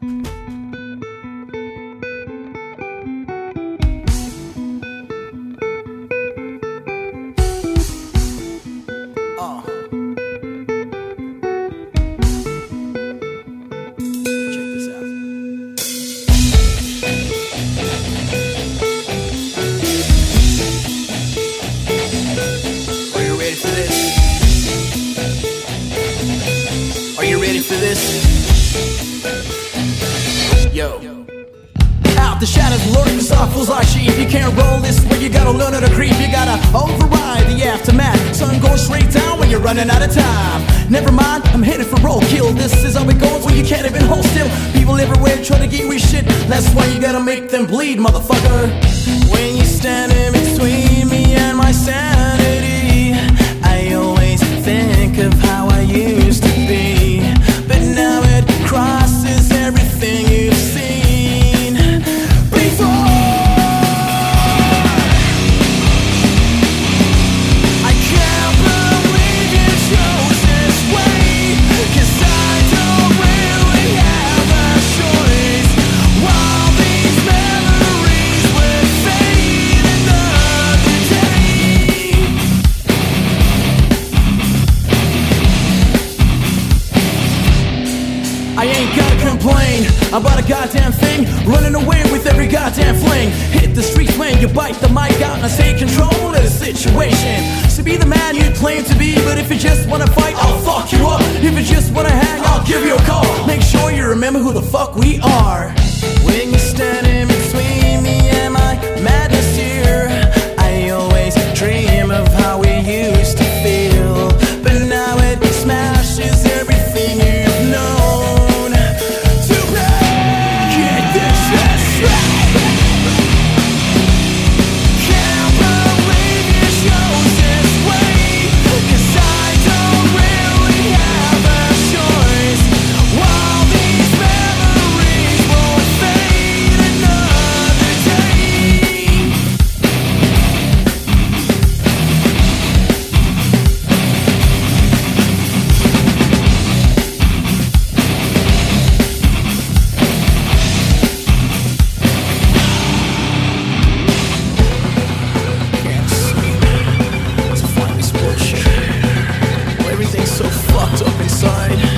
Yo. Out the shadows lurk, the soft fools like sheep. You can't roll this way, you gotta learn how to creep. You gotta override the aftermath. Sun goes straight down when you're running out of time. Never mind, I'm headed for roadkill. This is how it goes when you can't even hold still. People everywhere try to get with shit. That's why you gotta make them bleed, motherfucker. When you stand in between me and my sanity, I always think of how I used to be. But now it crosses everything you've seen before. I can't believe you chose this way, 'cause I don't really have a choice. While these memories will fade another day. I ain't gotta complain about a goddamn thing. Running away with every goddamn fling. Hit the streets when you bite the mic out and I take control of the situation. So be the man you claim to be, but if you just wanna fight, I'll fuck you up. If you just wanna hang, I'll give you a call. Make sure you remember who the fuck we are. When you stand in between me and my madness here, I always dream of how we used to feel. But now it smashes everything you've known. Too bad. Get this shit straight. Can't believe you chose this way, 'cause I don't really have a choice. While these memories won't fade another day. Can't seem to find this bullshit. Everything's so fucked up inside.